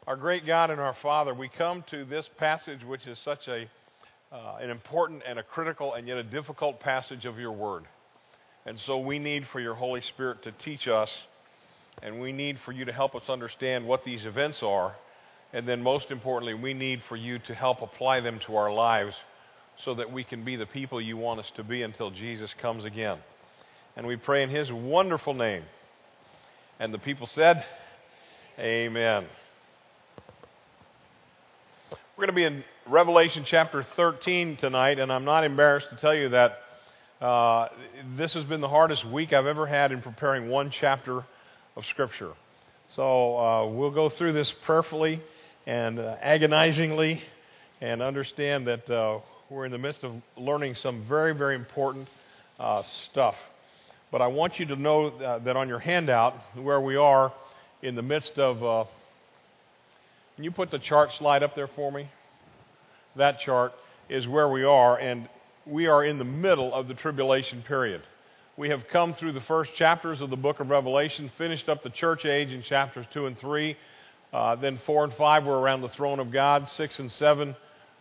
Our great God and our Father, we come to this passage which is such an important and a critical and yet a difficult passage of your Word. And so we need for your Holy Spirit to teach us, and we need for you to help us understand what these events are, and then most importantly, we need for you to help apply them to our lives so that we can be the people you want us to be until Jesus comes again. And we pray in His wonderful name. And the people said, Amen. We're going to be in Revelation chapter 13 tonight, and I'm not embarrassed to tell you that this has been the hardest week I've ever had in preparing one chapter of Scripture. So we'll go through this prayerfully and agonizingly and understand that we're in the midst of learning some very, very important stuff. But I want you to know that on your handout, where we are in the midst of... can you put the chart slide up there for me? That chart is where we are, and we are in the middle of the tribulation period. We have come through the first chapters of the book of Revelation, finished up the church age in chapters 2 and 3. Then 4 and 5 were around the throne of God. 6 and 7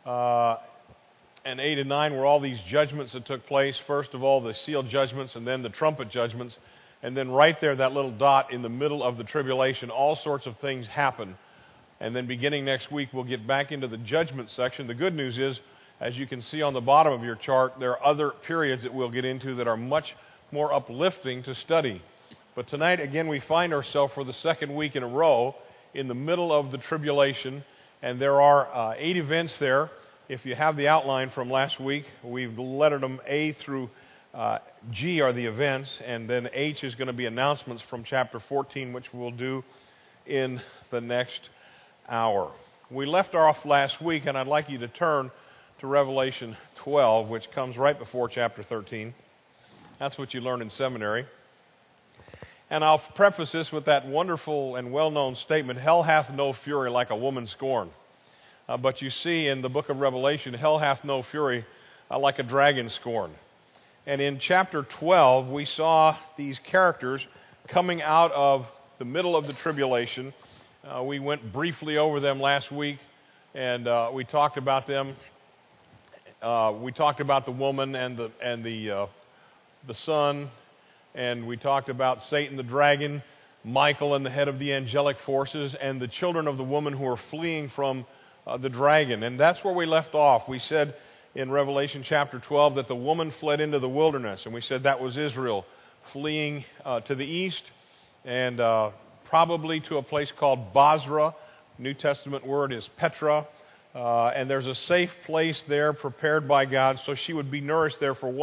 and 8 and 9 were all these judgments that took place. First of all, the seal judgments, and then the trumpet judgments. And then right there, that little dot in the middle of the tribulation, all sorts of things happen. And then beginning next week, we'll get back into the judgment section. The good news is, as you can see on the bottom of your chart, there are other periods that we'll get into that are much more uplifting to study. But tonight, again, we find ourselves for the second week in a row in the middle of the tribulation. And there are 8 events there. If you have the outline from last week, we've lettered them A through G are the events. And then H is going to be announcements from chapter 14, which we'll do in the next hour. We left off last week, and I'd like you to turn to Revelation 12, which comes right before chapter 13. That's what you learn in seminary. And I'll preface this with that wonderful and well-known statement, hell hath no fury like a woman scorned. But you see in the book of Revelation, hell hath no fury like a dragon scorned. And in chapter 12, we saw these characters coming out of the middle of the tribulation. We went briefly over them last week, and we talked about them. We talked about the woman and the son, and we talked about Satan the dragon, Michael and the head of the angelic forces, and the children of the woman who are fleeing from the dragon. And that's where we left off. We said in Revelation chapter 12 that the woman fled into the wilderness, and we said that was Israel fleeing to the east, and probably to a place called Bozrah. New Testament word is Petra. And there's a safe place there prepared by God, so she would be nourished there for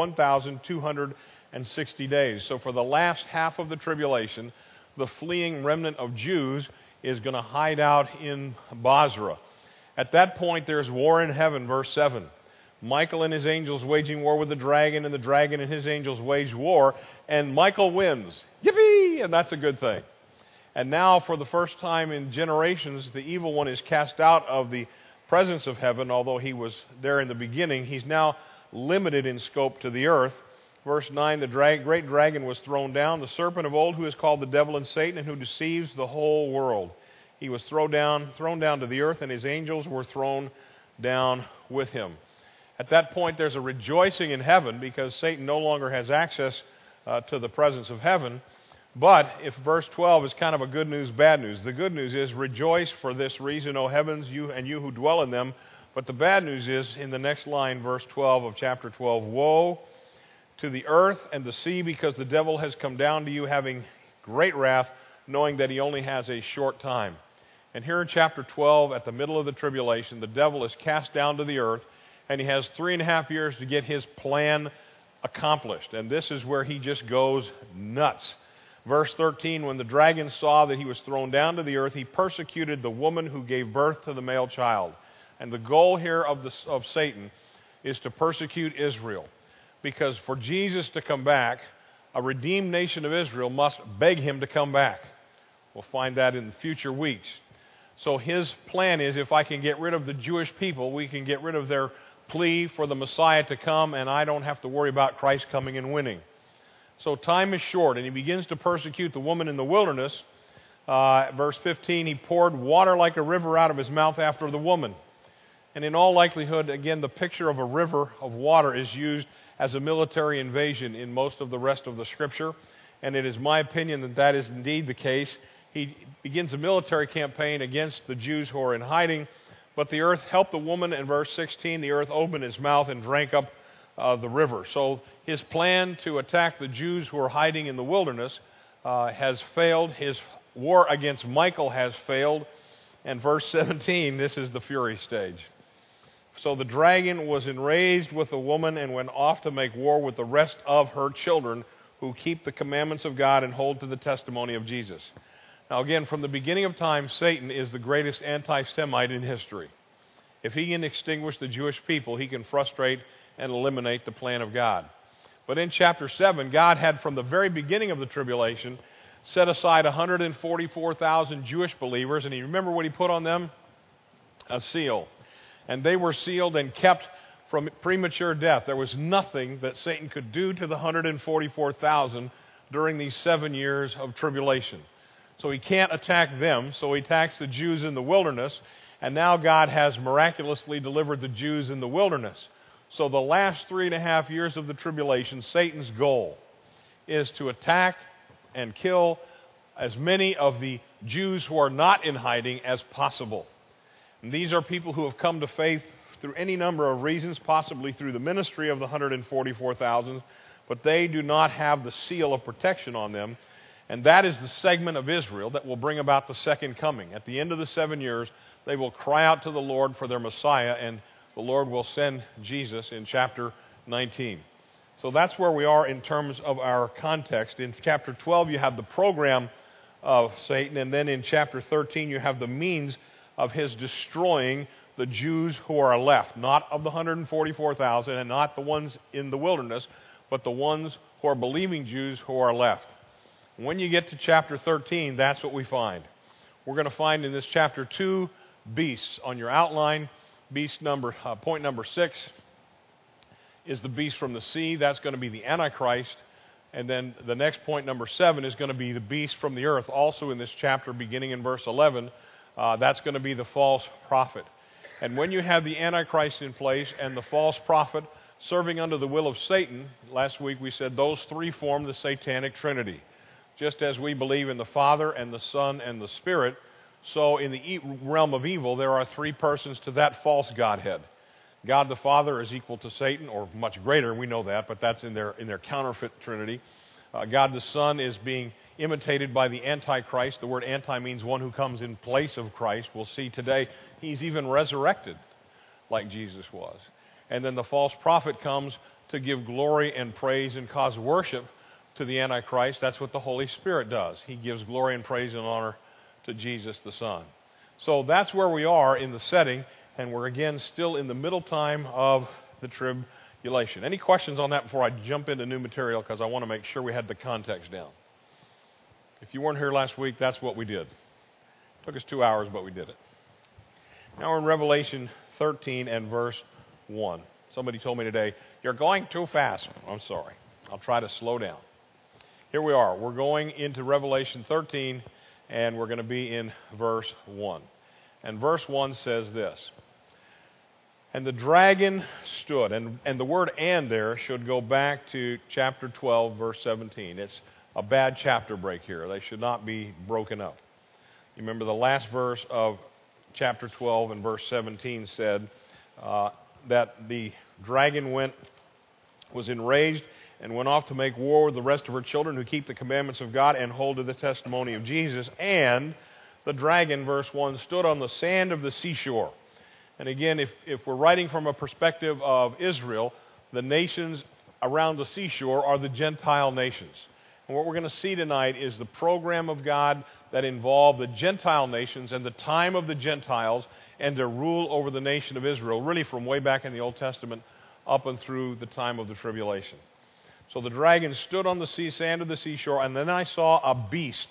1,260 days. So for the last half of the tribulation, the fleeing remnant of Jews is going to hide out in Bozrah. At that point, there's war in heaven, verse 7. Michael and his angels waging war with the dragon, and the dragon and his angels wage war, and Michael wins. Yippee! And that's a good thing. And now, for the first time in generations, the evil one is cast out of the presence of heaven. Although he was there in the beginning, he's now limited in scope to the earth. Verse 9, the great dragon was thrown down, the serpent of old who is called the devil and Satan, and who deceives the whole world. He was thrown down to the earth, and his angels were thrown down with him. At that point, there's a rejoicing in heaven because Satan no longer has access to the presence of heaven. But if verse 12 is kind of a good news, bad news, the good news is, rejoice for this reason, O heavens, you who dwell in them. But the bad news is, in the next line, verse 12 of chapter 12, woe to the earth and the sea, because the devil has come down to you having great wrath, knowing that he only has a short time. And here in chapter 12, at the middle of the tribulation, the devil is cast down to the earth, and he has 3.5 years to get his plan accomplished. And this is where he just goes nuts. Verse 13, when the dragon saw that he was thrown down to the earth, he persecuted the woman who gave birth to the male child. And the goal here of Satan is to persecute Israel. Because for Jesus to come back, a redeemed nation of Israel must beg him to come back. We'll find that in future weeks. So his plan is, if I can get rid of the Jewish people, we can get rid of their plea for the Messiah to come, and I don't have to worry about Christ coming and winning. So time is short, and he begins to persecute the woman in the wilderness Verse 15, he poured water like a river out of his mouth after the woman. And in all likelihood, again, the picture of a river of water is used as a military invasion in most of the rest of the Scripture. And it is my opinion that that is indeed the case. He begins a military campaign against the Jews who are in hiding. But the earth helped the woman. In verse 16, the earth opened his mouth and drank up the river. So his plan to attack the Jews who are hiding in the wilderness has failed. His war against Michael has failed. And verse 17, this is the fury stage. So the dragon was enraged with the woman and went off to make war with the rest of her children who keep the commandments of God and hold to the testimony of Jesus. Now again, from the beginning of time, Satan is the greatest anti-Semite in history. If he can extinguish the Jewish people, he can frustrate and eliminate the plan of God. But in chapter 7, God had from the very beginning of the tribulation set aside 144,000 Jewish believers, and you remember what he put on them? A seal. And they were sealed and kept from premature death. There was nothing that Satan could do to the 144,000 during these 7 years of tribulation. So he can't attack them, so he attacks the Jews in the wilderness, and now God has miraculously delivered the Jews in the wilderness. So the last 3.5 years of the tribulation, Satan's goal is to attack and kill as many of the Jews who are not in hiding as possible. And these are people who have come to faith through any number of reasons, possibly through the ministry of the 144,000, but they do not have the seal of protection on them. And that is the segment of Israel that will bring about the second coming. At the end of the 7 years, they will cry out to the Lord for their Messiah, and the Lord will send Jesus in chapter 19. So that's where we are in terms of our context. In chapter 12, you have the program of Satan, and then in chapter 13, you have the means of his destroying the Jews who are left, not of the 144,000 and not the ones in the wilderness, but the ones who are believing Jews who are left. When you get to chapter 13, that's what we find. We're going to find in this chapter 2 beasts. On your outline, point number 6 is the beast from the sea. That's going to be the Antichrist. And then the next point, number 7, is going to be the beast from the earth. Also in this chapter, beginning in verse 11, that's going to be the false prophet. And when you have the Antichrist in place and the false prophet serving under the will of Satan, last week we said those three form the satanic trinity. Just as we believe in the Father and the Son and the Spirit, so in the realm of evil there are three persons to that false Godhead. God the Father is equal to Satan, or much greater, we know that, but that's in their counterfeit trinity. God the Son is being imitated by the Antichrist. The word anti means one who comes in place of Christ. We'll see today he's even resurrected like Jesus was. And then the false prophet comes to give glory and praise and cause worship to the Antichrist. That's what the Holy Spirit does. He gives glory and praise and honor to Jesus the Son. So that's where we are in the setting, and we're again still in the middle time of the tribulation. Any questions on that before I jump into new material, because I want to make sure we had the context down. If you weren't here last week, that's what we did. It took us 2 hours, but we did it. Now we're in Revelation 13 and verse 1. Somebody told me today, "You're going too fast." I'm sorry. I'll try to slow down. Here we are. We're going into Revelation 13, and we're going to be in verse 1. And verse 1 says this: "And the dragon stood," and the word "and" there should go back to chapter 12, verse 17. It's a bad chapter break here. They should not be broken up. You remember the last verse of chapter 12 and verse 17 said that the dragon was enraged and went off to make war with the rest of her children who keep the commandments of God and hold to the testimony of Jesus. And the dragon, verse 1, stood on the sand of the seashore. And again, if we're writing from a perspective of Israel, the nations around the seashore are the Gentile nations. And what we're going to see tonight is the program of God that involved the Gentile nations and the time of the Gentiles and their rule over the nation of Israel, really from way back in the Old Testament up and through the time of the tribulation. So the dragon stood on the sand of the seashore, and then I saw a beast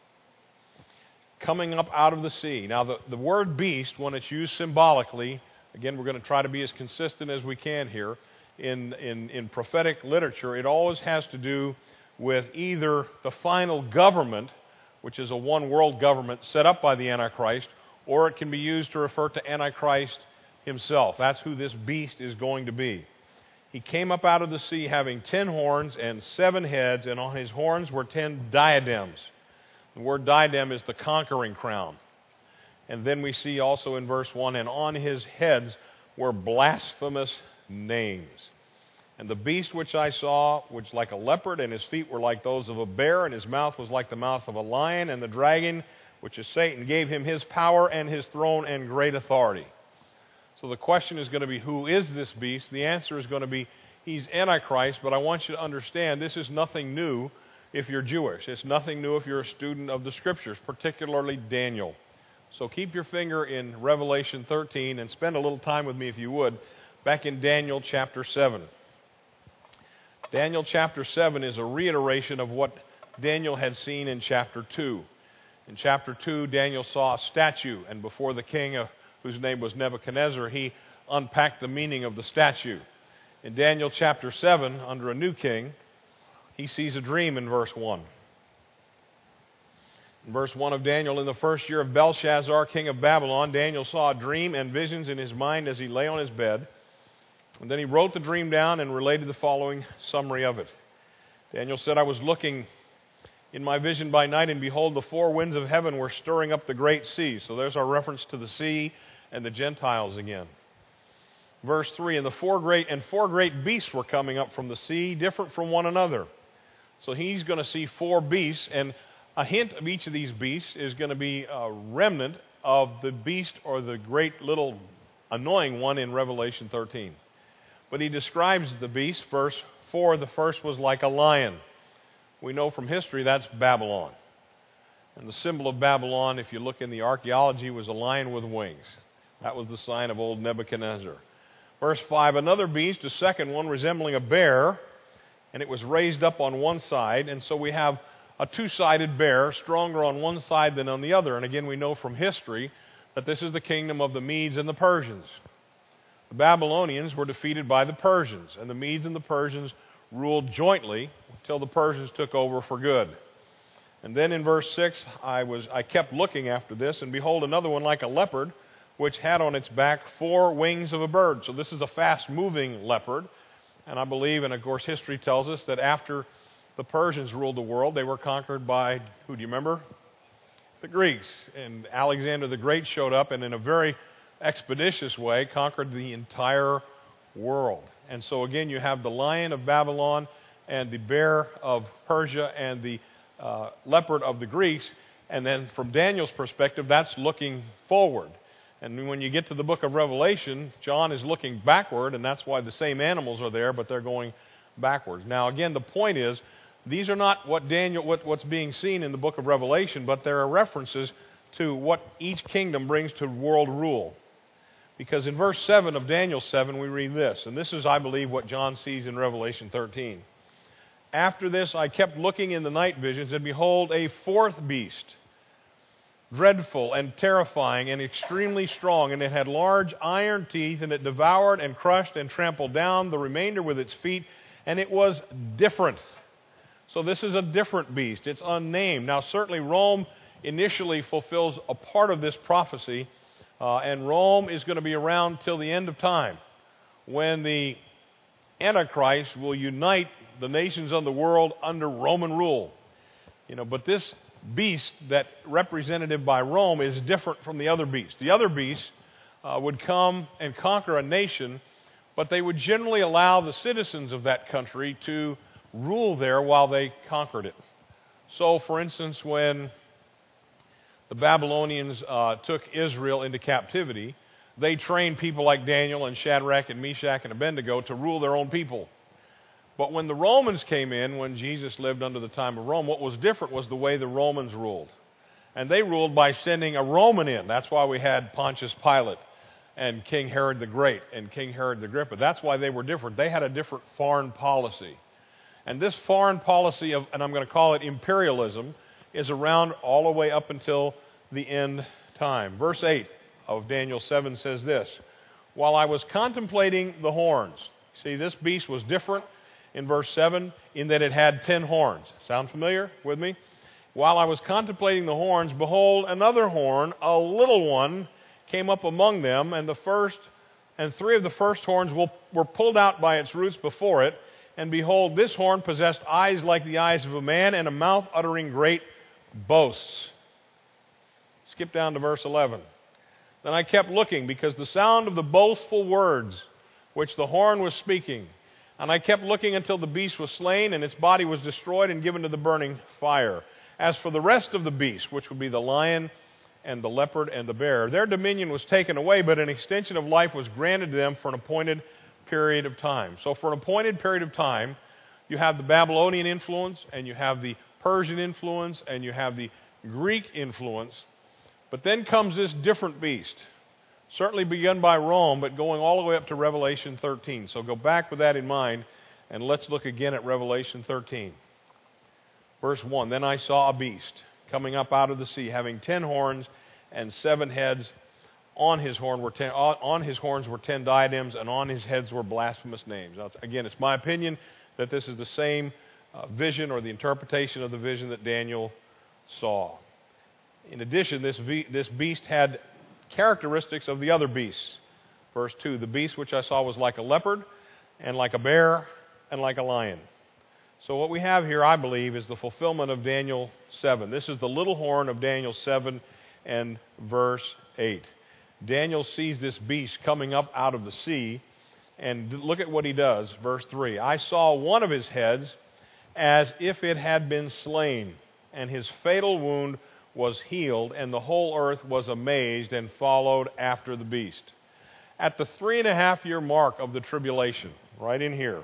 coming up out of the sea. Now, the word beast, when it's used symbolically, again, we're going to try to be as consistent as we can here. In prophetic literature, it always has to do with either the final government which is a one-world government set up by the Antichrist, or it can be used to refer to Antichrist himself. That's who this beast is going to be. He came up out of the sea having 10 horns and 7 heads, and on his horns were 10 diadems. The word diadem is the conquering crown. And then we see also in verse 1, and on his heads were blasphemous names. And the beast which I saw, which like a leopard, and his feet were like those of a bear, and his mouth was like the mouth of a lion, and the dragon, which is Satan, gave him his power and his throne and great authority. So the question is going to be, who is this beast? The answer is going to be, he's Antichrist, but I want you to understand this is nothing new if you're Jewish. It's nothing new if you're a student of the Scriptures, particularly Daniel. So keep your finger in Revelation 13 and spend a little time with me, if you would, back in Daniel chapter 7. Daniel chapter 7 is a reiteration of what Daniel had seen in chapter 2. In chapter 2, Daniel saw a statue, and before the king, whose name was Nebuchadnezzar, he unpacked the meaning of the statue. In Daniel chapter 7, under a new king, he sees a dream in verse 1. In verse 1 of Daniel, in the first year of Belshazzar, king of Babylon, Daniel saw a dream and visions in his mind as he lay on his bed. And then he wrote the dream down and related the following summary of it. Daniel said, I was looking in my vision by night, and behold, the 4 winds of heaven were stirring up the great sea. So there's our reference to the sea and the Gentiles again. Verse 3, and four great beasts were coming up from the sea, different from one another. So he's going to see 4 beasts, and a hint of each of these beasts is going to be a remnant of the beast or the great little annoying one in Revelation 13. But he describes the beast, verse 4, the first was like a lion. We know from history that's Babylon. And the symbol of Babylon, if you look in the archaeology, was a lion with wings. That was the sign of old Nebuchadnezzar. Verse 5, another beast, a second one, resembling a bear, and it was raised up on one side. And so we have a two-sided bear, stronger on one side than on the other. And again, we know from history that this is the kingdom of the Medes and the Persians. The Babylonians were defeated by the Persians, and the Medes and the Persians ruled jointly until the Persians took over for good. And then in verse 6, I kept looking after this, and behold, another one like a leopard, which had on its back 4 wings of a bird. So this is a fast-moving leopard. And I believe, and of course history tells us, that after the Persians ruled the world, they were conquered by, who do you remember? The Greeks. And Alexander the Great showed up and in a very expeditious way conquered the entire world. And so again, you have the lion of Babylon and the bear of Persia and the leopard of the Greeks. And then from Daniel's perspective, that's looking forward. And when you get to the book of Revelation, John is looking backward, and that's why the same animals are there, but they're going backwards. Now again, the point is, these are not what's being seen in the book of Revelation, but there are references to what each kingdom brings to world rule. Because in verse 7 of Daniel 7, we read this, and this is, I believe, what John sees in Revelation 13. After this, I kept looking in the night visions, and behold, a 4th beast, dreadful and terrifying and extremely strong, and it had large iron teeth, and it devoured and crushed and trampled down the remainder with its feet, and it was different. So this is a different beast. It's unnamed. Now certainly Rome initially fulfills a part of this prophecy, and Rome is going to be around till the end of time, when the Antichrist will unite the nations of the world under Roman rule. But this beast that representative by Rome is different from the other beasts. The other beasts would come and conquer a nation, but they would generally allow the citizens of that country to rule there while they conquered it. So, for instance, when the Babylonians took Israel into captivity, they trained people like Daniel and Shadrach and Meshach and Abednego to rule their own people. But when the Romans came in, when Jesus lived under the time of Rome, what was different was the way the Romans ruled. And they ruled by sending a Roman in. That's why we had Pontius Pilate and King Herod the Great and King Herod Agrippa. That's why they were different. They had a different foreign policy. And this foreign policy of, and I'm going to call it imperialism, is around all the way up until the end time. Verse 8 of Daniel 7 says this, while I was contemplating the horns. See, this beast was different in verse 7 in that it had 10 horns. Sound familiar with me? While I was contemplating the horns, behold, another horn, a little one, came up among them, and three of the first horns were pulled out by its roots before it. And behold, this horn possessed eyes like the eyes of a man, and a mouth uttering great boasts. Skip down to verse 11. Then I kept looking, because the sound of the boastful words which the horn was speaking. And I kept looking until the beast was slain, and its body was destroyed and given to the burning fire. As for the rest of the beasts, which would be the lion and the leopard and the bear, their dominion was taken away, but an extension of life was granted to them for an appointed period of time. So for an appointed period of time, you have the Babylonian influence, and you have the Persian influence, and you have the Greek influence. But then comes this different beast, certainly begun by Rome, but going all the way up to Revelation 13. So go back with that in mind, and let's look again at Revelation 13. Verse 1, Then I saw a beast coming up out of the sea, having 10 horns and 7 heads. On his horns were 10 diadems, and on his heads were blasphemous names. Now, again, it's my opinion that this is the same vision or the interpretation of the vision that Daniel saw. In addition, this beast had characteristics of the other beasts. Verse 2, The beast which I saw was like a leopard, and like a bear, and like a lion. So what we have here, I believe, is the fulfillment of Daniel 7. This is the little horn of Daniel 7 and verse 8. Daniel sees this beast coming up out of the sea, and look at what he does. Verse 3, I saw one of his heads as if it had been slain, and his fatal wound was healed, and the whole earth was amazed and followed after the beast. At the 3.5-year mark of the tribulation, right in here,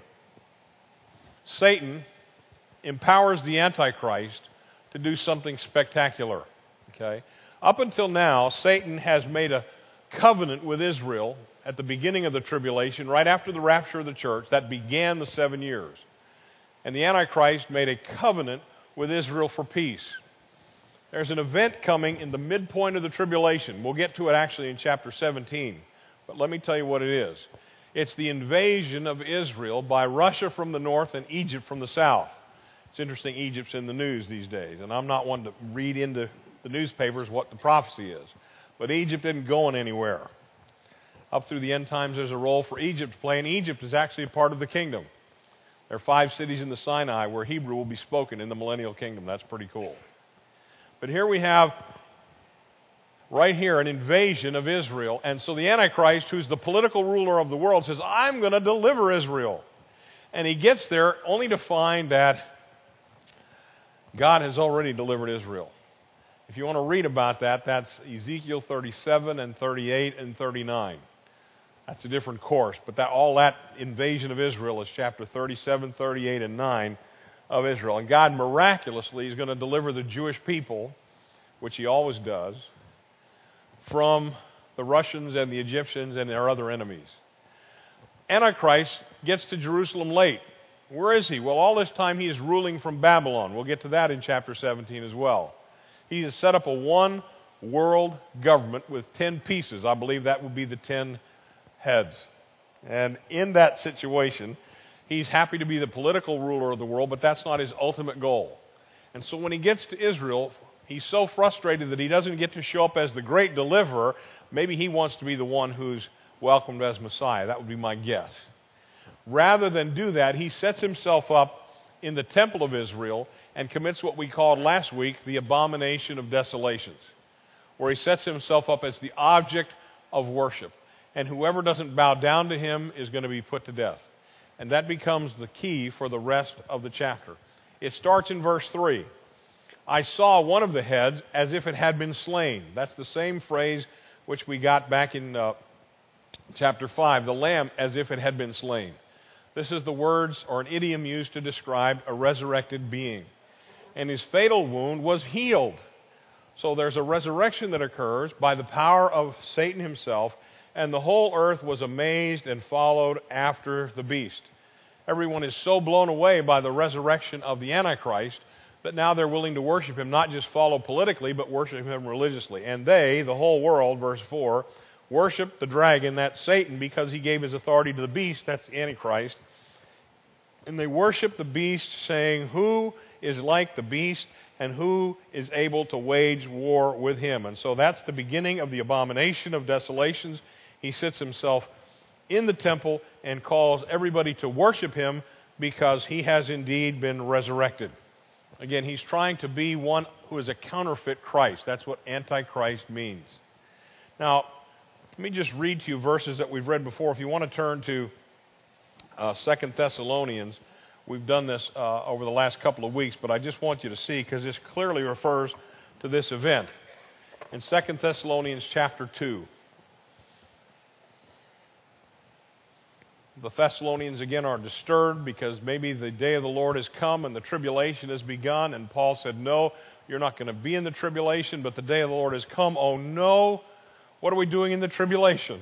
Satan empowers the Antichrist to do something spectacular. Okay? Up until now, Satan has made a covenant with Israel at the beginning of the tribulation, right after the rapture of the church. That began the 7 years. And the Antichrist made a covenant with Israel for peace. There's an event coming in the midpoint of the tribulation. We'll get to it actually in chapter 17. But let me tell you what it is. It's the invasion of Israel by Russia from the north and Egypt from the south. It's interesting, Egypt's in the news these days, and I'm not one to read into the newspapers what the prophecy is. But Egypt isn't going anywhere. Up through the end times, there's a role for Egypt to play, and Egypt is actually a part of the kingdom. There are 5 cities in the Sinai where Hebrew will be spoken in the millennial kingdom. That's pretty cool. But here we have, right here, an invasion of Israel. And so the Antichrist, who's the political ruler of the world, says, I'm going to deliver Israel. And he gets there only to find that God has already delivered Israel. If you want to read about that, that's Ezekiel 37 and 38 and 39. That's a different course. But all that invasion of Israel is chapter 37, 38, and 9 of Israel. And God miraculously is going to deliver the Jewish people, which he always does, from the Russians and the Egyptians and their other enemies. Antichrist gets to Jerusalem late. Where is he? Well, all this time he is ruling from Babylon. We'll get to that in chapter 17 as well. He has set up a one world government with 10 pieces. I believe that would be the 10 heads. And in that situation, he's happy to be the political ruler of the world, but that's not his ultimate goal. And so when he gets to Israel, he's so frustrated that he doesn't get to show up as the great deliverer. Maybe he wants to be the one who's welcomed as Messiah. That would be my guess. Rather than do that, he sets himself up in the temple of Israel and commits what we called last week the abomination of desolations, where he sets himself up as the object of worship. And whoever doesn't bow down to him is going to be put to death. And that becomes the key for the rest of the chapter. It starts in verse 3. I saw one of the heads as if it had been slain. That's the same phrase which we got back in chapter 5, the lamb as if it had been slain. This is the words or an idiom used to describe a resurrected being. And his fatal wound was healed. So there's a resurrection that occurs by the power of Satan himself, and the whole earth was amazed and followed after the beast. Everyone is so blown away by the resurrection of the Antichrist that now they're willing to worship him, not just follow politically, but worship him religiously. And they, the whole world, verse 4, worship the dragon, that's Satan, because he gave his authority to the beast, that's the Antichrist. And they worship the beast, saying, Who is like the beast? and who is able to wage war with him? And so that's the beginning of the abomination of desolations. He sits himself in the temple and calls everybody to worship him because he has indeed been resurrected. Again, he's trying to be one who is a counterfeit Christ. That's what Antichrist means. Now, let me just read to you verses that we've read before. If you want to turn to 2 Thessalonians, we've done this over the last couple of weeks, but I just want you to see, because this clearly refers to this event. In 2 Thessalonians chapter 2, the Thessalonians again are disturbed because maybe the day of the Lord has come and the tribulation has begun, and Paul said, no, you're not going to be in the tribulation, but the day of the Lord has come. Oh no, what are we doing in the tribulation?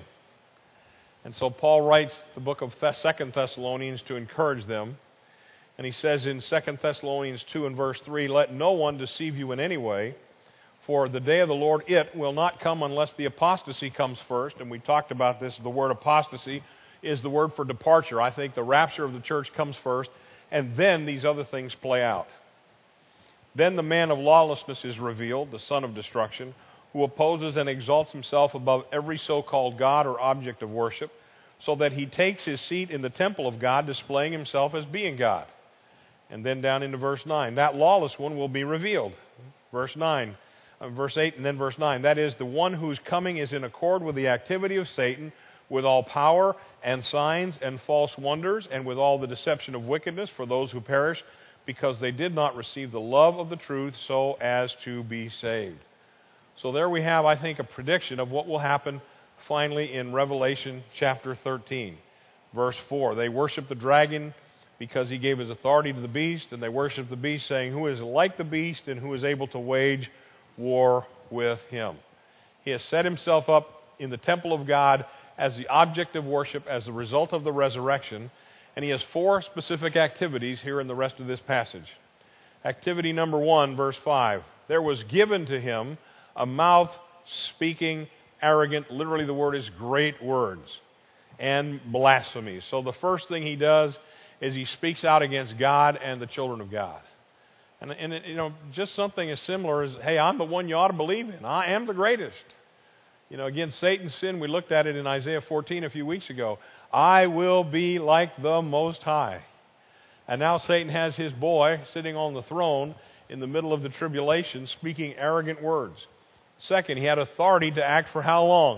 And so Paul writes the book of 2 Thessalonians to encourage them. And he says in 2 Thessalonians 2 and verse 3, let no one deceive you in any way, for the day of the Lord, it will not come unless the apostasy comes first. And we talked about this. The word apostasy is the word for departure. I think the rapture of the church comes first, and then these other things play out. Then the man of lawlessness is revealed, the son of destruction, who opposes and exalts himself above every so-called God or object of worship, so that he takes his seat in the temple of God, displaying himself as being God. And then down into verse 9, that lawless one will be revealed. Verse 8, and then verse 9. That is, the one whose coming is in accord with the activity of Satan, with all power and signs and false wonders, and with all the deception of wickedness for those who perish, because they did not receive the love of the truth so as to be saved. So there we have, I think, a prediction of what will happen finally in Revelation chapter 13. Verse 4, they worship the dragon because he gave his authority to the beast, and they worship the beast, saying, who is like the beast and who is able to wage war with him? He has set himself up in the temple of God as the object of worship as a result of the resurrection, and he has four specific activities here in the rest of this passage. Activity number 1, verse 5, there was given to him a mouth speaking arrogant, literally the word is great words, and blasphemies. So the first thing he does is he speaks out against God and the children of God. And just something as similar as, hey, I'm the one you ought to believe in. I am the greatest. Again, Satan's sin, we looked at it in Isaiah 14 a few weeks ago. I will be like the Most High. And now Satan has his boy sitting on the throne in the middle of the tribulation speaking arrogant words. Second, he had authority to act for how long?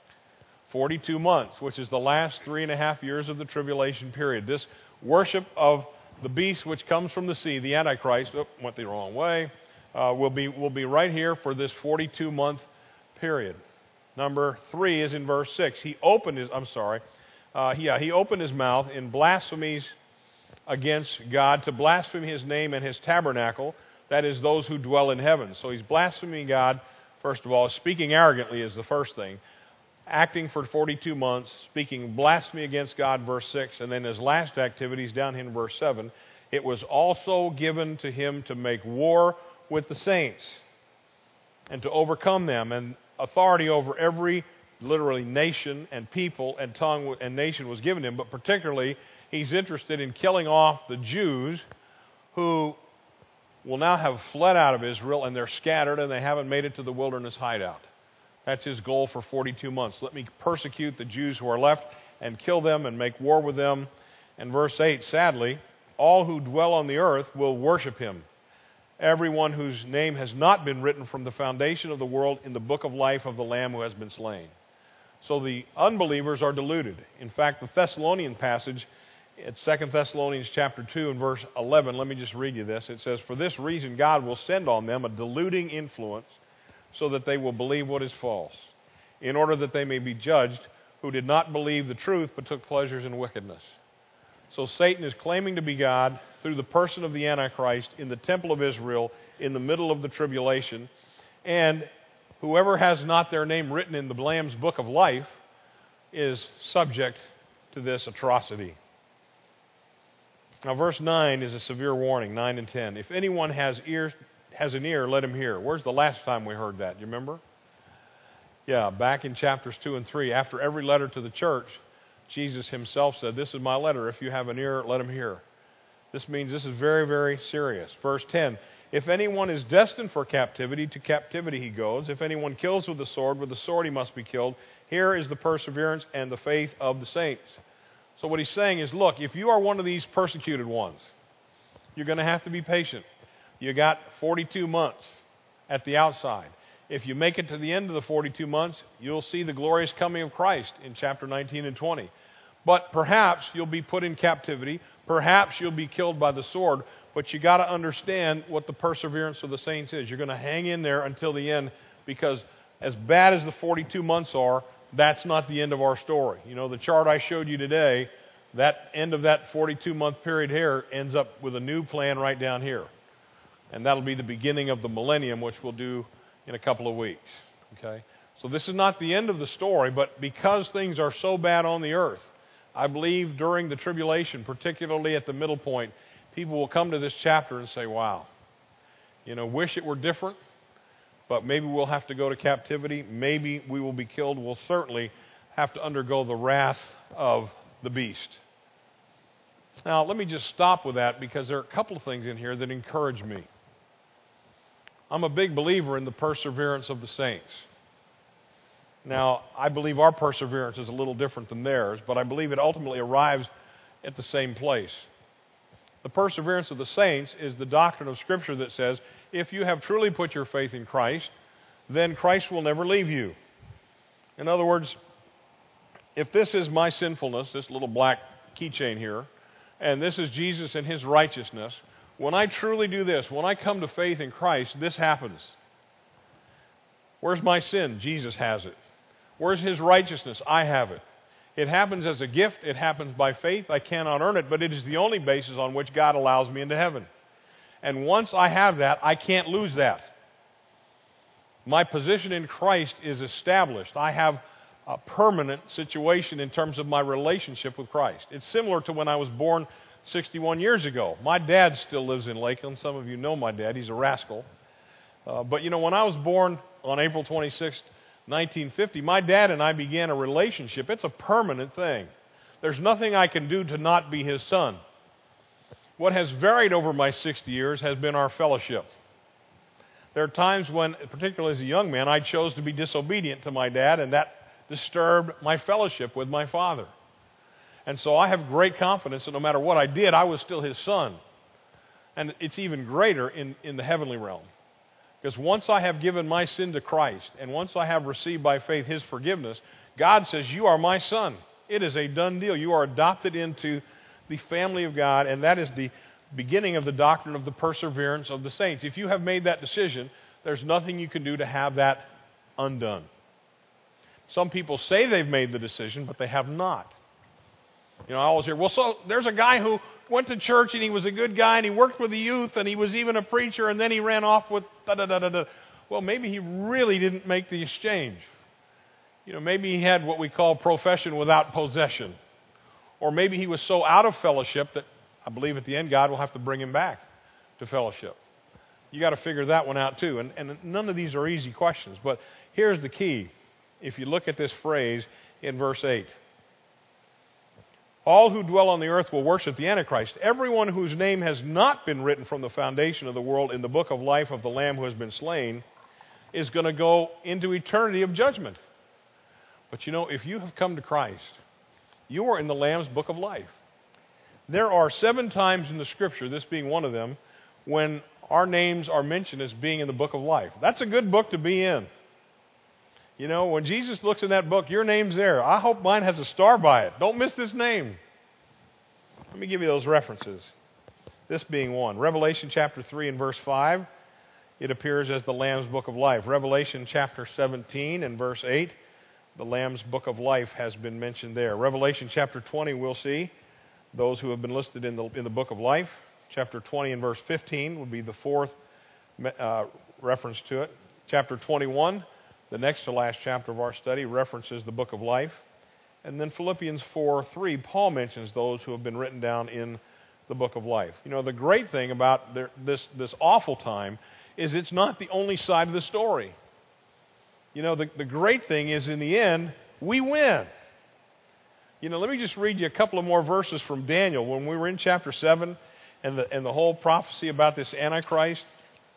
42 months, which is the last 3.5 years of the tribulation period. This worship of the beast which comes from the sea, the Antichrist, went the wrong way, will be right here for this 42-month period. Number 3 is in verse 6. He opened his mouth in blasphemies against God, to blaspheme his name and his tabernacle, that is, those who dwell in heaven. So he's blaspheming God, first of all. Speaking arrogantly is the first thing. Acting for 42 months, speaking blasphemy against God, verse 6. And then his last activities down here in verse 7. It was also given to him to make war with the saints and to overcome them, and authority over every, literally, nation and people and tongue and nation was given him, but particularly he's interested in killing off the Jews who will now have fled out of Israel, and they're scattered and they haven't made it to the wilderness hideout. That's his goal for 42 months. Let me persecute the Jews who are left and kill them and make war with them. And verse 8, sadly, all who dwell on the earth will worship him. Everyone whose name has not been written from the foundation of the world in the book of life of the Lamb who has been slain. So the unbelievers are deluded. In fact, the Thessalonian passage, it's 2 Thessalonians chapter 2 and verse 11. Let me just read you this. It says, for this reason God will send on them a deluding influence so that they will believe what is false, in order that they may be judged who did not believe the truth but took pleasures in wickedness. So Satan is claiming to be God through the person of the Antichrist in the temple of Israel in the middle of the tribulation. And whoever has not their name written in the Lamb's book of life is subject to this atrocity. Now verse 9 is a severe warning, 9 and 10. If anyone has an ear, let him hear. Where's the last time we heard that? You remember? Yeah, back in chapters 2 and 3. After every letter to the church, Jesus himself said, this is my letter. If you have an ear, let him hear. This means this is very, very serious. Verse 10, If anyone is destined for captivity, to captivity he goes. If anyone kills with the sword he must be killed. Here is the perseverance and the faith of the saints. So what he's saying is, look, if you are one of these persecuted ones, you're going to have to be patient. You got 42 months at the outside. If you make it to the end of the 42 months, you'll see the glorious coming of Christ in chapter 19 and 20. But perhaps you'll be put in captivity. Perhaps you'll be killed by the sword. But you got to understand what the perseverance of the saints is. You're going to hang in there until the end, because as bad as the 42 months are, that's not the end of our story. You know, the chart I showed you today, that end of that 42-month period here ends up with a new plan right down here. And that'll be the beginning of the millennium, which we'll do in a couple of weeks. Okay? So this is not the end of the story, but because things are so bad on the earth, I believe during the tribulation, particularly at the middle point, people will come to this chapter and say, wow, you know, wish it were different, but maybe we'll have to go to captivity. Maybe we will be killed. We'll certainly have to undergo the wrath of the beast. Now, let me just stop with that, because there are a couple of things in here that encourage me. I'm a big believer in the perseverance of the saints. Now, I believe our perseverance is a little different than theirs, but I believe it ultimately arrives at the same place. The perseverance of the saints is the doctrine of Scripture that says, if you have truly put your faith in Christ, then Christ will never leave you. In other words, if this is my sinfulness, this little black keychain here, and this is Jesus and His righteousness, when I truly do this, when I come to faith in Christ, this happens. Where's my sin? Jesus has it. Where's His righteousness? I have it. It happens as a gift. It happens by faith. I cannot earn it, but it is the only basis on which God allows me into heaven. And once I have that, I can't lose that. My position in Christ is established. I have a permanent situation in terms of my relationship with Christ. It's similar to when I was born 61 years ago. My dad still lives in Lakeland. Some of you know my dad. He's a rascal. But you know, when I was born on April 26th, 1950, my dad and I began a relationship. It's a permanent thing. There's nothing I can do to not be his son. What has varied over my 60 years has been our fellowship. There are times when, particularly as a young man, I chose to be disobedient to my dad, and that disturbed my fellowship with my father. And so I have great confidence that no matter what I did, I was still his son. And it's even greater in the heavenly realm. Because once I have given my sin to Christ, and once I have received by faith His forgiveness, God says, you are my son. It is a done deal. You are adopted into the family of God, and that is the beginning of the doctrine of the perseverance of the saints. If you have made that decision, there's nothing you can do to have that undone. Some people say they've made the decision, but they have not. You know, I always hear, well, so there's a guy who went to church and he was a good guy and he worked with the youth and he was even a preacher and then he ran off with da-da-da-da-da. Well, maybe he really didn't make the exchange. You know, maybe he had what we call profession without possession. Or maybe he was so out of fellowship that I believe at the end God will have to bring him back to fellowship. You got to figure that one out too. And none of these are easy questions. But here's the key. If you look at this phrase in verse 8. All who dwell on the earth will worship the Antichrist. Everyone whose name has not been written from the foundation of the world in the book of life of the Lamb who has been slain is going to go into eternity of judgment. But you know, if you have come to Christ, you are in the Lamb's book of life. There are 7 times in the Scripture, this being one of them, when our names are mentioned as being in the book of life. That's a good book to be in. You know, when Jesus looks in that book, your name's there. I hope mine has a star by it. Don't miss this name. Let me give you those references. This being one. Revelation chapter 3 and verse 5, it appears as the Lamb's book of life. Revelation chapter 17 and verse 8, the Lamb's book of life has been mentioned there. Revelation chapter 20, we'll see those who have been listed in the book of life. Chapter 20 and verse 15 would be the fourth reference to it. Chapter 21, the next to last chapter of our study, references the book of life. And then Philippians 4:3, Paul mentions those who have been written down in the book of life. You know, the great thing about this awful time is it's not the only side of the story. You know, the great thing is in the end, we win. You know, let me just read you a couple of more verses from Daniel. When we were in chapter 7 and the whole prophecy about this Antichrist,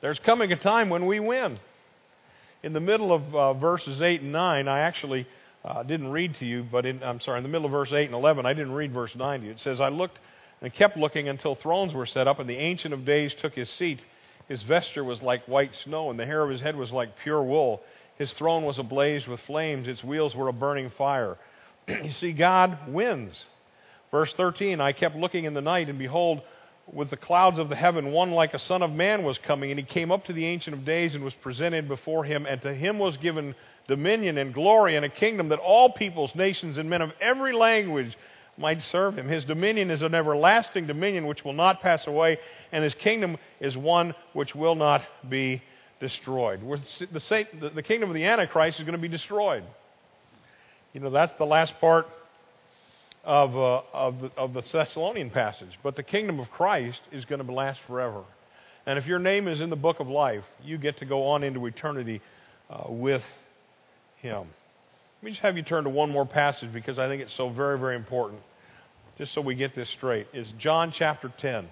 There's coming a time when we win. In the middle of verses 8 and 9, I actually didn't read to you, but in the middle of verse 8 and 11, I didn't read verse 9 to you. It says, I looked and kept looking until thrones were set up, and the Ancient of Days took his seat. His vesture was like white snow, and the hair of his head was like pure wool. His throne was ablaze with flames. Its wheels were a burning fire. You see, God wins. Verse 13, I kept looking in the night, and behold, with the clouds of the heaven, one like a son of man was coming, and he came up to the Ancient of Days and was presented before him, and to him was given dominion and glory and a kingdom that all peoples, nations, and men of every language might serve him. His dominion is an everlasting dominion which will not pass away, and his kingdom is one which will not be destroyed. The kingdom of the Antichrist is going to be destroyed. You know, that's the last part of the Thessalonian passage. But the kingdom of Christ is going to last forever. And if your name is in the book of life, you get to go on into eternity with him. Let me just have you turn to one more passage because I think it's so very, very important. Just so we get this straight. It's John chapter 10.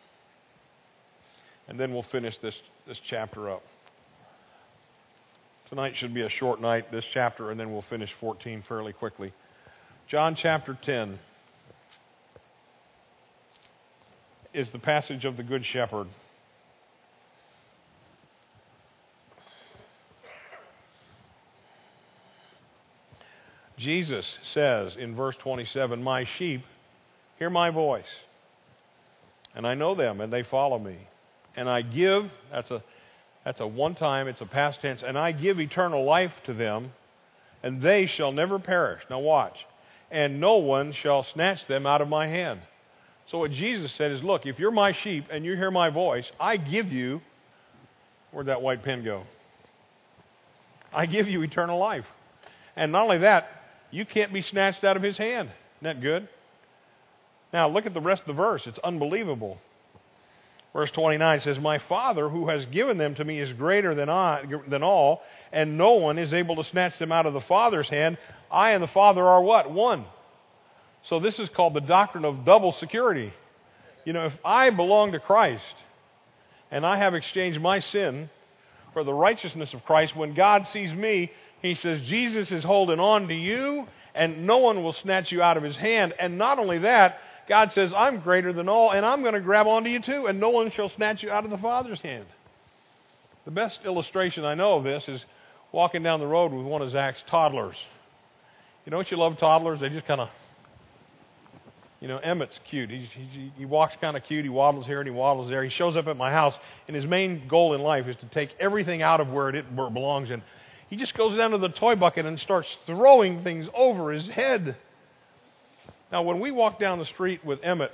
And then we'll finish this chapter up. Tonight should be a short night, this chapter, and then we'll finish 14 fairly quickly. John chapter 10 is the passage of the Good Shepherd. Jesus says in verse 27, my sheep hear my voice, and I know them, and they follow me. And I give, that's a one time, it's a past tense, and I give eternal life to them, and they shall never perish. Now watch. And no one shall snatch them out of my hand. So what Jesus said is, look, if you're my sheep and you hear my voice, I give you, where'd that white pen go? I give you eternal life. And not only that, you can't be snatched out of his hand. Isn't that good? Now look at the rest of the verse. It's unbelievable. Verse 29 says, my Father who has given them to me is greater than all, and no one is able to snatch them out of the Father's hand. I and the Father are what? One. So this is called the doctrine of double security. You know, if I belong to Christ, and I have exchanged my sin for the righteousness of Christ, when God sees me, he says, Jesus is holding on to you, and no one will snatch you out of his hand. And not only that, God says, I'm greater than all, and I'm going to grab onto you too, and no one shall snatch you out of the Father's hand. The best illustration I know of this is walking down the road with one of Zach's toddlers. You know what you love toddlers? They just kind of, you know, Emmett's cute. He walks kind of cute. He waddles here and he waddles there. He shows up at my house, and his main goal in life is to take everything out of where it belongs in. He just goes down to the toy bucket and starts throwing things over his head. Now, when we walk down the street with Emmett,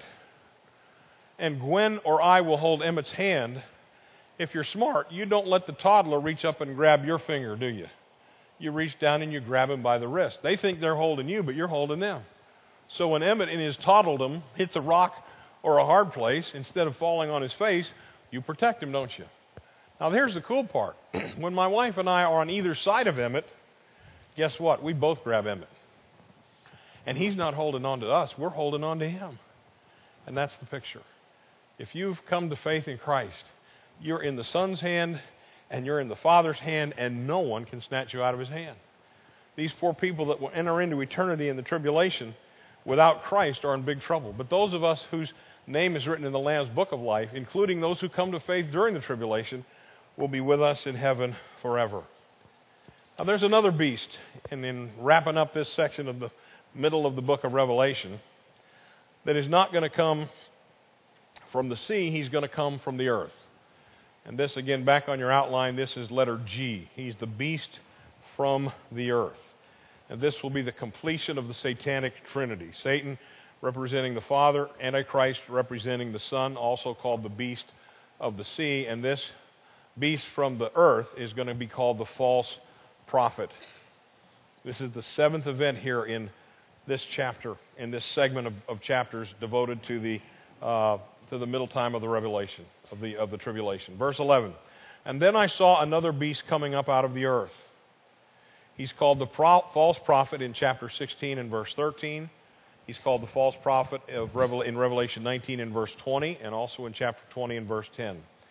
and Gwen or I will hold Emmett's hand, if you're smart, you don't let the toddler reach up and grab your finger, do you? You reach down and you grab him by the wrist. They think they're holding you, but you're holding them. So when Emmett in his toddledom hits a rock or a hard place, instead of falling on his face, you protect him, don't you? Now, here's the cool part. When my wife and I are on either side of Emmett, guess what? We both grab Emmett. And he's not holding on to us. We're holding on to him. And that's the picture. If you've come to faith in Christ, you're in the Son's hand and you're in the Father's hand, and no one can snatch you out of his hand. These poor people that will enter into eternity in the tribulation without Christ are in big trouble. But those of us whose name is written in the Lamb's book of life, including those who come to faith during the tribulation, will be with us in heaven forever. Now there's another beast, and in wrapping up this section of the middle of the book of Revelation, that is not going to come from the sea, he's going to come from the earth. And this, again, back on your outline, this is letter G. He's the beast from the earth. And this will be the completion of the satanic trinity. Satan representing the Father, Antichrist representing the Son, also called the beast of the sea. And this beast from the earth is going to be called the false prophet. This is the seventh event here in this chapter, in this segment of chapters devoted to the middle time of the revelation, of the tribulation. Verse 11, and then I saw another beast coming up out of the earth. He's called the false prophet in chapter 16 and verse 13. He's called the false prophet in Revelation 19 and verse 20, and also in chapter 20 and verse 10.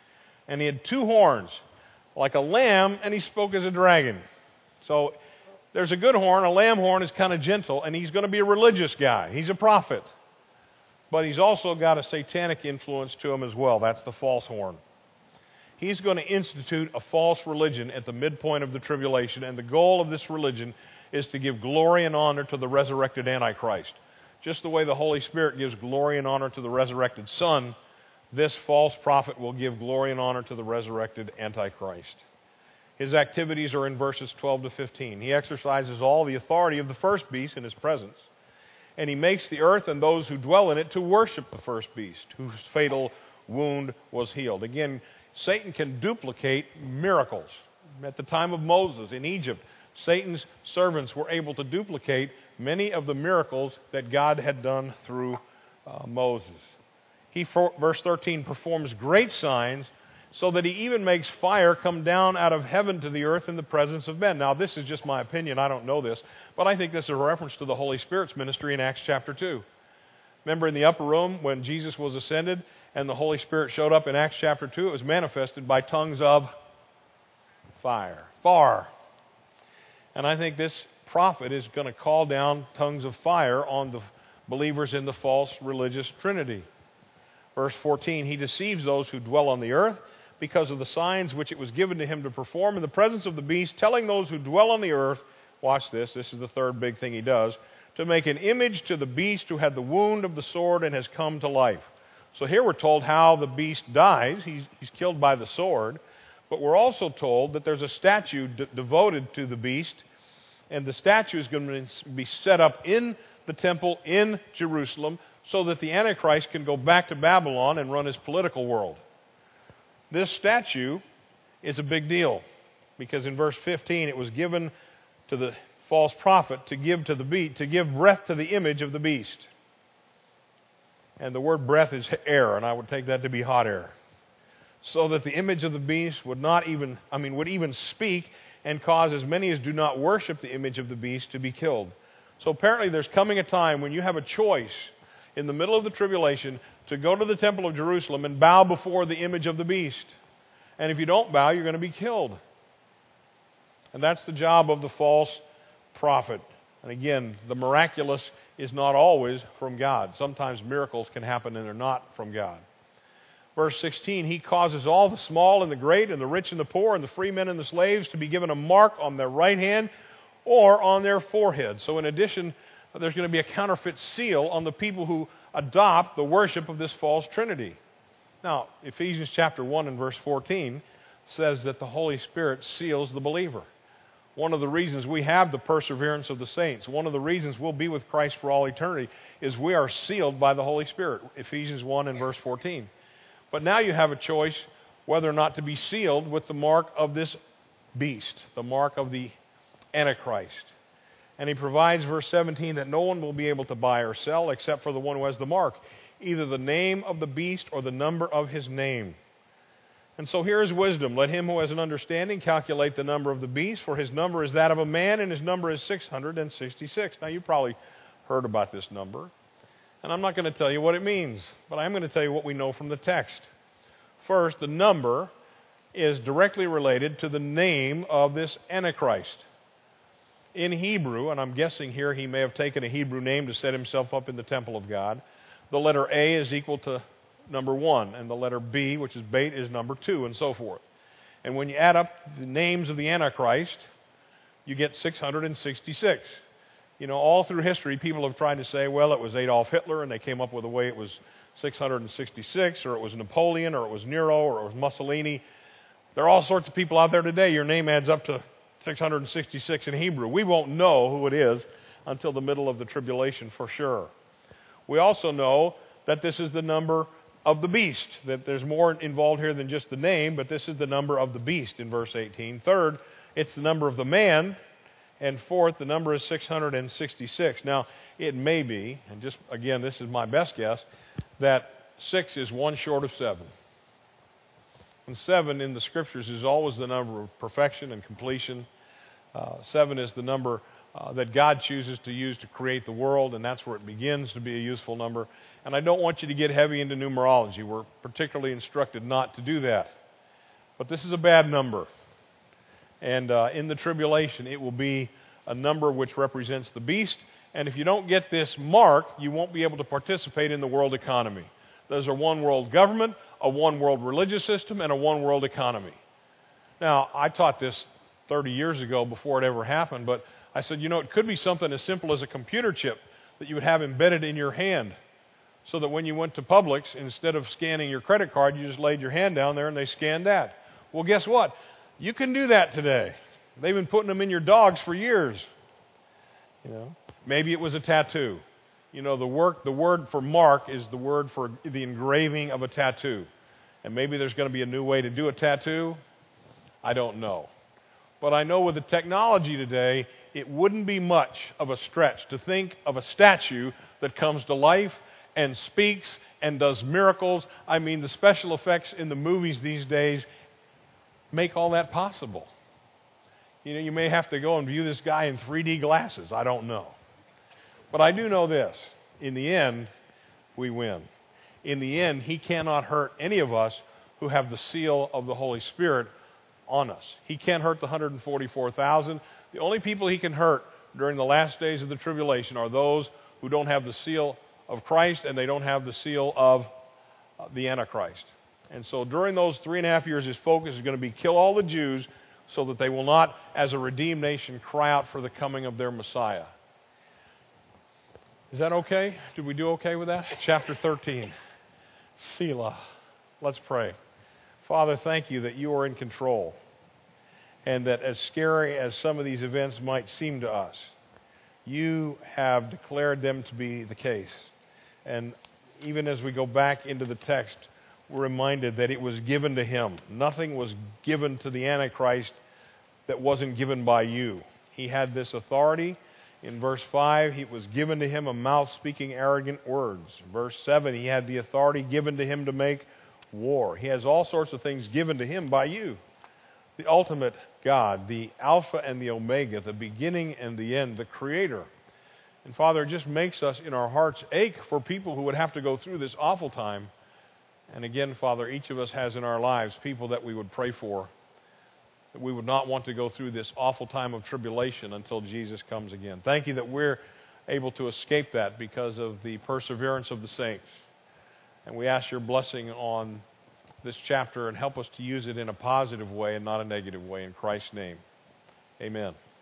And he had 2 horns, like a lamb, and he spoke as a dragon. So there's a good horn. A lamb horn is kind of gentle, and he's going to be a religious guy. He's a prophet. But he's also got a satanic influence to him as well. That's the false horn. He's going to institute a false religion at the midpoint of the tribulation, and the goal of this religion is to give glory and honor to the resurrected Antichrist. Just the way the Holy Spirit gives glory and honor to the resurrected Son, this false prophet will give glory and honor to the resurrected Antichrist. His activities are in verses 12 to 15. He exercises all the authority of the first beast in his presence, and he makes the earth and those who dwell in it to worship the first beast, whose fatal wound was healed. Again, Satan can duplicate miracles. At the time of Moses in Egypt, Satan's servants were able to duplicate many of the miracles that God had done through Moses. He, verse 13, performs great signs so that he even makes fire come down out of heaven to the earth in the presence of men. Now, this is just my opinion. I don't know this, but I think this is a reference to the Holy Spirit's ministry in Acts chapter 2. Remember in the upper room when Jesus was ascended and the Holy Spirit showed up in Acts chapter 2, it was manifested by tongues of fire. And I think this prophet is going to call down tongues of fire on the believers in the false religious trinity. Verse 14, he deceives those who dwell on the earth because of the signs which it was given to him to perform in the presence of the beast, telling those who dwell on the earth, watch this is the third big thing he does, to make an image to the beast who had the wound of the sword and has come to life. So here we're told how the beast dies. He's killed by the sword. But we're also told that there's a statue devoted to the beast, and the statue is going to be set up in the temple in Jerusalem so that the Antichrist can go back to Babylon and run his political world. This statue is a big deal because in verse 15 it was given to the false prophet to give to the beast, to give breath to the image of the beast. And the word breath is air, and I would take that to be hot air. So that the image of the beast would even speak and cause as many as do not worship the image of the beast to be killed. So apparently there's coming a time when you have a choice in the middle of the tribulation to go to the temple of Jerusalem and bow before the image of the beast. And if you don't bow, you're going to be killed. And that's the job of the false prophet. And again, the miraculous is not always from God. Sometimes miracles can happen and they're not from God. Verse 16, he causes all the small and the great and the rich and the poor and the free men and the slaves to be given a mark on their right hand or on their forehead. So in addition, there's going to be a counterfeit seal on the people who adopt the worship of this false trinity. Now, Ephesians chapter 1 and verse 14 says that the Holy Spirit seals the believer. One of the reasons we have the perseverance of the saints, one of the reasons we'll be with Christ for all eternity, is we are sealed by the Holy Spirit. Ephesians 1 and verse 14. But now you have a choice whether or not to be sealed with the mark of this beast, the mark of the Antichrist. And he provides, verse 17, that no one will be able to buy or sell except for the one who has the mark, either the name of the beast or the number of his name. And so here is wisdom. Let him who has an understanding calculate the number of the beast, for his number is that of a man, and his number is 666. Now, you probably heard about this number, and I'm not going to tell you what it means, but I'm going to tell you what we know from the text. First, the number is directly related to the name of this Antichrist. In Hebrew, and I'm guessing here he may have taken a Hebrew name to set himself up in the temple of God, the letter A is equal to number 1, and the letter B, which is bait, is number 2, and so forth. And when you add up the names of the Antichrist, you get 666. You know, all through history, people have tried to say, well, it was Adolf Hitler, and they came up with a way it was 666, or it was Napoleon, or it was Nero, or it was Mussolini. There are all sorts of people out there today. Your name adds up to 666 in Hebrew. We won't know who it is until the middle of the tribulation for sure. We also know that this is the number of the beast, that there's more involved here than just the name, but this is the number of the beast in verse 18. Third, it's the number of the man. And fourth, the number is 666. Now, it may be, and just again, this is my best guess, that 6 is 1 short of 7. And 7 in the Scriptures is always the number of perfection and completion. 7 is the number that God chooses to use to create the world, and that's where it begins to be a useful number. And I don't want you to get heavy into numerology. We're particularly instructed not to do that. But this is a bad number. And in the tribulation, it will be a number which represents the beast. And if you don't get this mark, you won't be able to participate in the world economy. There's a one world government, a one world religious system, and a one world economy. Now, I taught this 30 years ago before it ever happened, but I said, it could be something as simple as a computer chip that you would have embedded in your hand, so that when you went to Publix, instead of scanning your credit card, you just laid your hand down there and they scanned that. Well, guess what? You can do that today. They've been putting them in your dogs for years. Maybe it was a tattoo. The word for mark is the word for the engraving of a tattoo. And maybe there's going to be a new way to do a tattoo. I don't know. But I know with the technology today, it wouldn't be much of a stretch to think of a statue that comes to life and speaks and does miracles. I mean, the special effects in the movies these days make all that possible. You may have to go and view this guy in 3D glasses. I don't know. But I do know this. In the end, we win. In the end, he cannot hurt any of us who have the seal of the Holy Spirit on us. He can't hurt the 144,000. The only people he can hurt during the last days of the tribulation are those who don't have the seal of Christ and they don't have the seal of the Antichrist. And so during those 3.5 years, his focus is going to be kill all the Jews so that they will not, as a redeemed nation, cry out for the coming of their Messiah. Is that okay? Did we do okay with that? Chapter 13. Selah. Let's pray. Father, thank you that you are in control, and that as scary as some of these events might seem to us, you have declared them to be the case. And even as we go back into the text, we're reminded that it was given to him. Nothing was given to the Antichrist that wasn't given by you. He had this authority. In verse 5, it was given to him a mouth speaking arrogant words. Verse 7, he had the authority given to him to make war. He has all sorts of things given to him by you. The ultimate God, the Alpha and the Omega, the beginning and the end, the Creator. And Father, it just makes us in our hearts ache for people who would have to go through this awful time. And again, Father, each of us has in our lives people that we would pray for, that we would not want to go through this awful time of tribulation until Jesus comes again. Thank you that we're able to escape that because of the perseverance of the saints. And we ask your blessing on this chapter and help us to use it in a positive way and not a negative way. In Christ's name, amen.